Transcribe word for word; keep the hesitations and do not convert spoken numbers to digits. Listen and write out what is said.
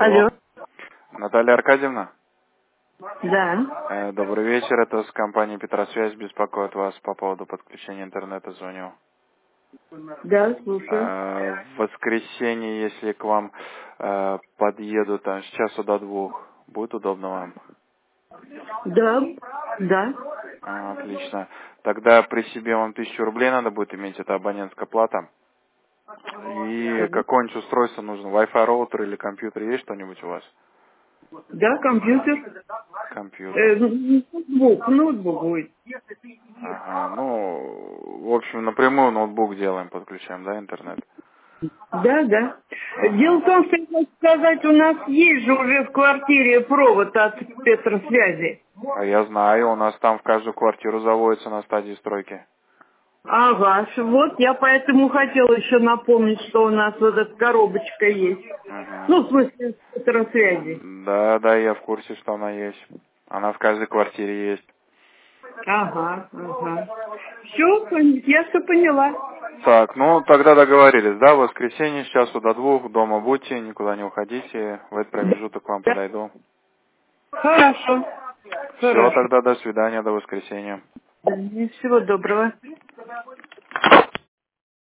Алло. Алло. Наталья Аркадьевна? Да. Э, Добрый вечер, это с компании Петросвязь беспокоит вас по поводу подключения интернета, звоню. Да, слушаю. Э, В воскресенье, если к вам э, подъеду там с часу до двух, будет удобно вам? Да. Да. А, Отлично. Тогда при себе вам тысячу рублей надо будет иметь, это абонентская плата. И Так. какое-нибудь устройство нужно, Wi-Fi роутер или компьютер, есть что-нибудь у вас? Да, компьютер. Компьютер. Э, ноутбук, ноутбук будет. Ага, ну, в общем, напрямую ноутбук делаем, подключаем, да, интернет? Да, да. Дело Ага. в том, что, я хочу сказать, у нас есть же уже в квартире провод от Петросвязи. А я знаю, у нас там в каждую квартиру заводится на стадии стройки. Ага, ш- вот я поэтому хотела еще напомнить, что у нас вот эта коробочка есть. Ну, в Угу. смысле, Петросвязи. Да, да, я в курсе, что она есть. Она в каждой квартире есть. Ага, ага. Все, я все поняла. Так, ну тогда договорились, да, в воскресенье с часу до двух, дома будьте, никуда не уходите, в этот промежуток к вам Да. подойду. Хорошо. Все, Хорошо. тогда до свидания, до воскресенья. Всего доброго.